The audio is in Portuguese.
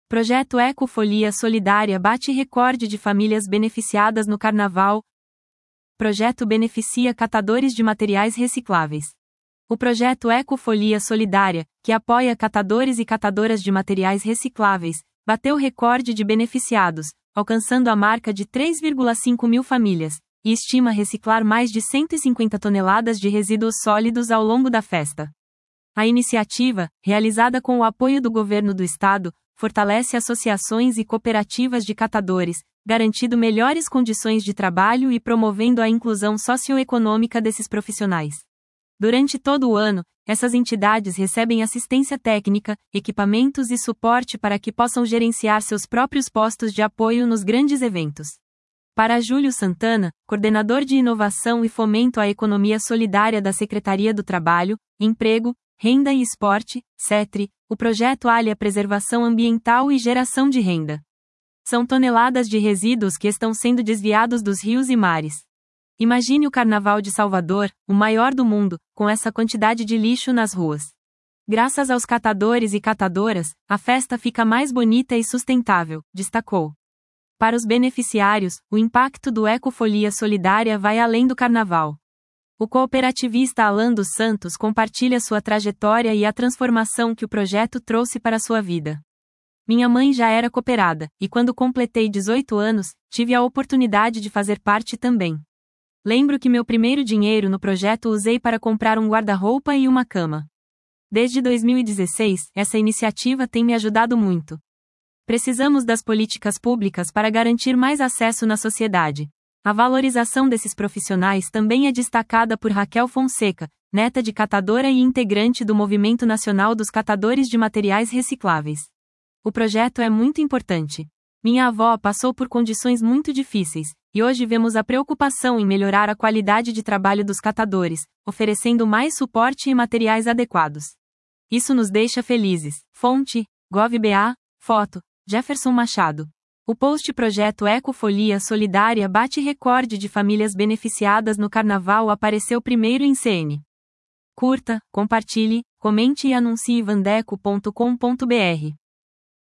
Projeto Ecofolia Solidária bate recorde de famílias beneficiadas no Carnaval. Projeto beneficia catadores de materiais recicláveis. O projeto Ecofolia Solidária, que apoia catadores e catadoras de materiais recicláveis, bateu recorde de beneficiados, alcançando a marca de 3,5 mil famílias, e estima reciclar mais de 150 toneladas de resíduos sólidos ao longo da festa. A iniciativa, realizada com o apoio do governo do estado, fortalece associações e cooperativas de catadores, garantindo melhores condições de trabalho e promovendo a inclusão socioeconômica desses profissionais. Durante todo o ano, essas entidades recebem assistência técnica, equipamentos e suporte para que possam gerenciar seus próprios postos de apoio nos grandes eventos. Para Júlio Santana, coordenador de Inovação e Fomento à Economia Solidária da Secretaria do Trabalho, Emprego, Renda e Esporte, SETRE, o projeto alia preservação ambiental e geração de renda. São toneladas de resíduos que estão sendo desviados dos rios e mares. Imagine o Carnaval de Salvador, o maior do mundo, com essa quantidade de lixo nas ruas. Graças aos catadores e catadoras, a festa fica mais bonita e sustentável, destacou. Para os beneficiários, o impacto do Ecofolia Solidária vai além do Carnaval. O cooperativista Alan dos Santos compartilha sua trajetória e a transformação que o projeto trouxe para sua vida. Minha mãe já era cooperada, e quando completei 18 anos, tive a oportunidade de fazer parte também. Lembro que meu primeiro dinheiro no projeto usei para comprar um guarda-roupa e uma cama. Desde 2016, essa iniciativa tem me ajudado muito. Precisamos das políticas públicas para garantir mais acesso na sociedade. A valorização desses profissionais também é destacada por Raquel Fonseca, neta de catadora e integrante do Movimento Nacional dos Catadores de Materiais Recicláveis. O projeto é muito importante. Minha avó passou por condições muito difíceis, e hoje vemos a preocupação em melhorar a qualidade de trabalho dos catadores, oferecendo mais suporte e materiais adequados. Isso nos deixa felizes. Fonte: Gov.br, foto: Jefferson Machado. O post Projeto Ecofolia Solidária bate recorde de famílias beneficiadas no Carnaval apareceu primeiro em CN. Curta, compartilhe, comente e anuncie vandeco.com.br.